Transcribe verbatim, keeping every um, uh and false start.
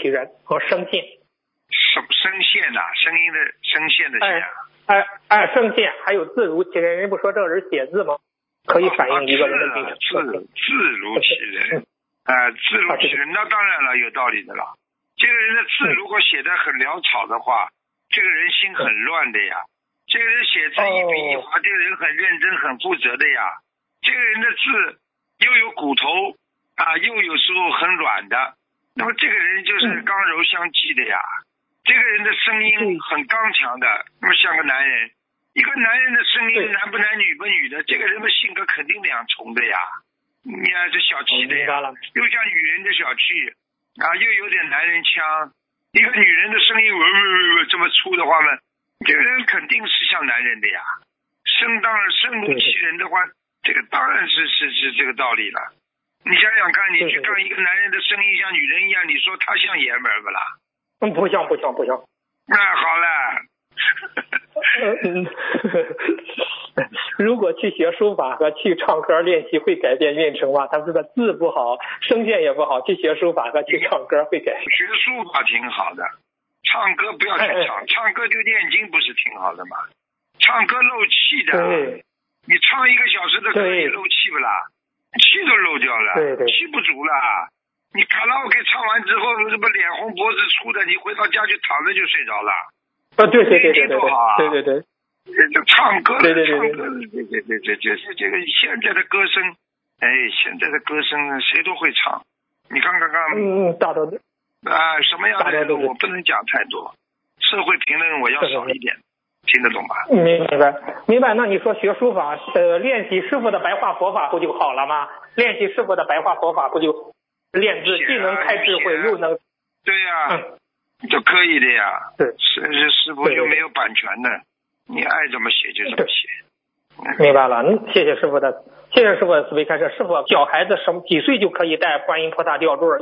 其人和声线。 声声线呐、啊，声音的声线的线、啊。 哎哎哎，声线还有字如其人，人不说这个人写字吗？可以反映一个人的病情。 字字如其人，啊，字如其人，那当然了，有道理的了。这个人的字如果写得很潦草的话，这个人心很乱的呀。这个人写字一笔一划，这个人很认真、很负责的呀。这个人的字又有骨头啊，又有时候很软的，那么这个人就是刚柔相济的呀。这个人的声音很刚强的，那么像个男人。一个男人的声音男不男女不女的，这个人的性格肯定两重的呀。你看这小气的呀，又像女人的小气啊，又有点男人腔。一个女人的声音呜呜呜这么粗的话呢，这个人肯定是像男人的呀。声当然声如其人的话，这个当然是是是这个道理了。你想想看，你去看一个男人的声音像女人一样，你说他像爷们儿不啦？ 嗯，不像不像不像。 那好了。 嗯，如果去学书法和去唱歌练习会改变运程吗？他说的字不好，声线也不好，去学书法和去唱歌会改变。 学书法挺好的，唱歌不要去唱，哎、唱歌就念经不是挺好的吗？唱歌漏气的， 对， 你唱一个小时的歌你漏气不啦？气都漏掉了， 对对， 气不足了。你卡拉 OK 唱完之后，这不脸红脖子粗的，你回到家就躺着就睡着了。 啊，对对对对对对， 啊、 对对对， 这唱歌， 对对对， 唱歌，这这这这这这这个现在的歌声，哎，现在的歌声谁都会唱。你看看看， 嗯嗯，大多的啊，什么样的人我不能讲太多，社会评论我要少一点，听得懂吧？ 明白明白。那你说学书法，呃，练习师傅的白话佛法不就好了吗？练习师傅的白话佛法不就练字，既能开智慧，又能对呀、啊。嗯就可以的呀， 对， 是是师傅又没有版权的，你爱怎么写就怎么写。 明白了，嗯，谢谢师傅的，谢谢师傅的慈悲开示。师傅，小孩子什么几岁就可以带观音菩萨吊坠？